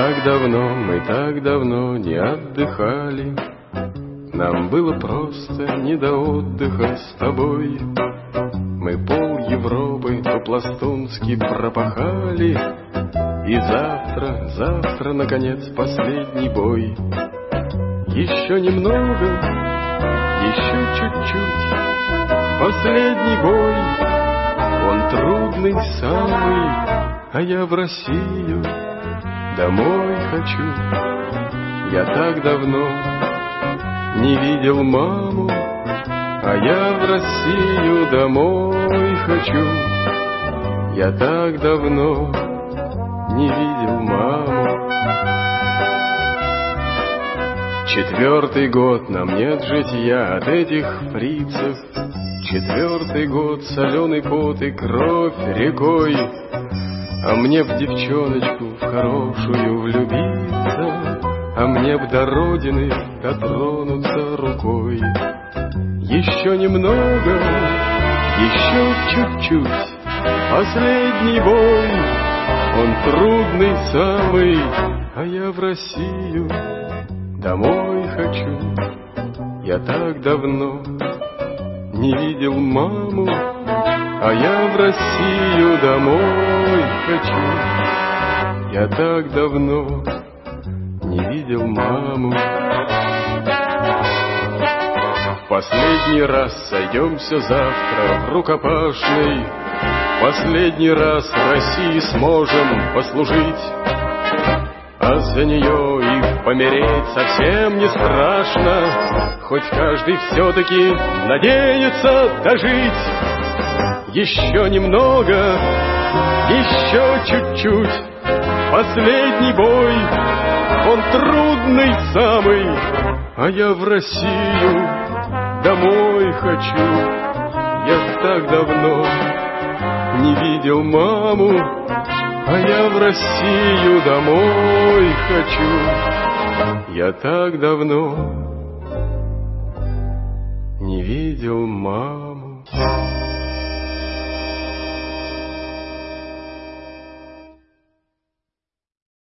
Мы так давно не отдыхали. Нам было просто не до отдыха с тобой. Мы пол Европы по-пластунски пропахали. И завтра, наконец, последний бой. Еще немного, еще чуть-чуть. Последний бой, он трудный самый, а я в Россию домой хочу. Я так давно не видел маму, а я в Россию домой хочу. Я так давно не видел маму. 4-й год нам нет житья от этих фрицев. 4-й год соленый пот и кровь рекой. А мне б девчоночку в хорошую влюбиться, а мне б до родины дотронуться рукой. Еще немного, еще чуть-чуть. Последний бой, он трудный самый, а я в Россию домой хочу. Я так давно не видел маму, а я в Россию домой хочу. Я так давно не видел маму. В последний раз сойдемся завтра в рукопашной. В последний раз России сможем послужить. А за нее и помереть совсем не страшно. Хоть каждый все-таки надеется дожить. Еще немного, еще чуть-чуть. Последний бой, он трудный самый, а я в Россию домой хочу. Я так давно не видел маму, а я в Россию домой хочу. Я так давно не видел маму.